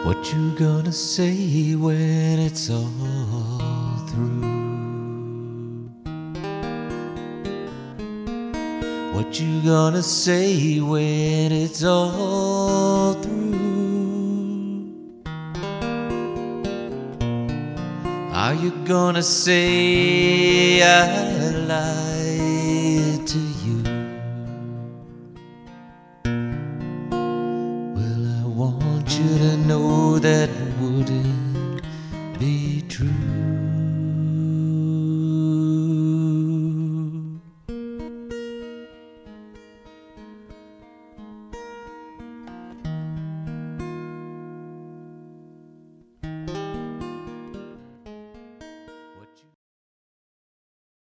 What you gonna say when it's all through? What you gonna say when it's all through? Are you gonna say I lied?